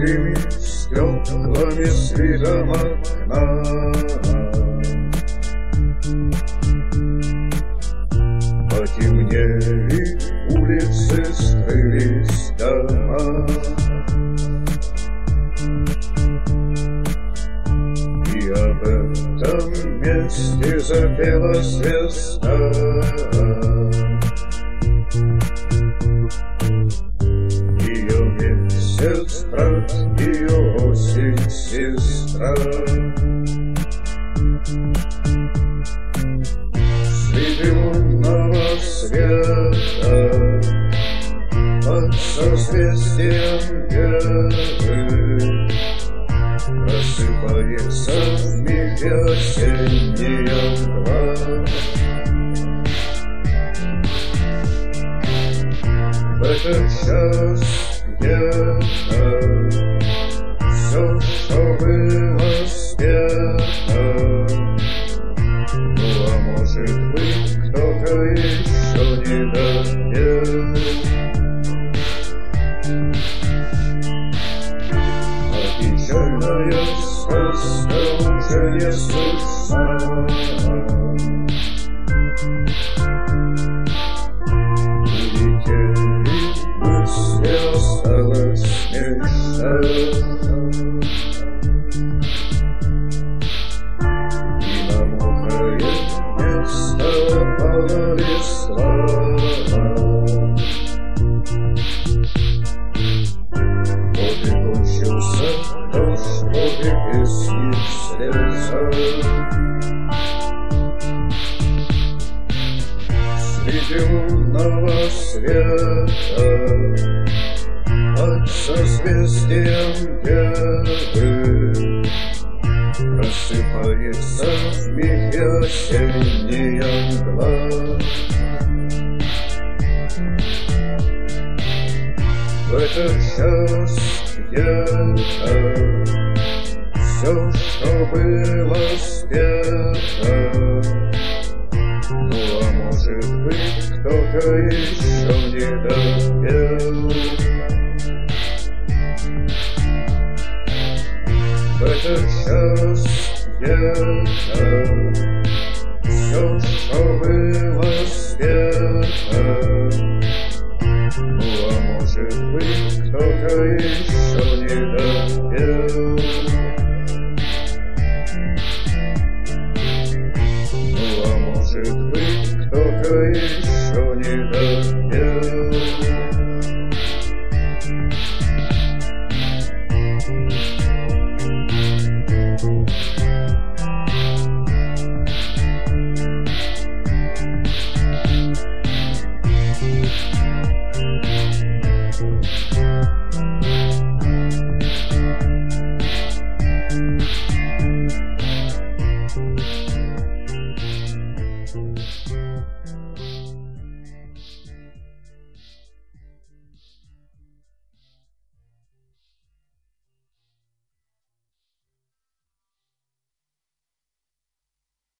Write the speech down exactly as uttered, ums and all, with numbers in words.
узкими стеклами светом окна. Потемнели улицы, скрылись дома, и об этом месте запела звезда. Ее месяц брат, ее осень сестра. Среди лунного света под созвездием Геры просыпается вмиг осенняя мгла. В этот час где-то все, что было спето, ну а может быть, кто-то еще не допел. А печальная сказка уже не слышна. Улетели мысли, осталось мечта. Пала листва. Вот и кончился дождь, вот и песни слеза. Среди лунного света под созвездием Геры просыпается вмиг осенняя мгла. В этот час где-то все, что было спето, ну а может быть, кто-то еще не допел. В этот час где-то все, что было спето, ну а может быть, кто-то еще не допел. Ну а может быть, кто-то еще не допел.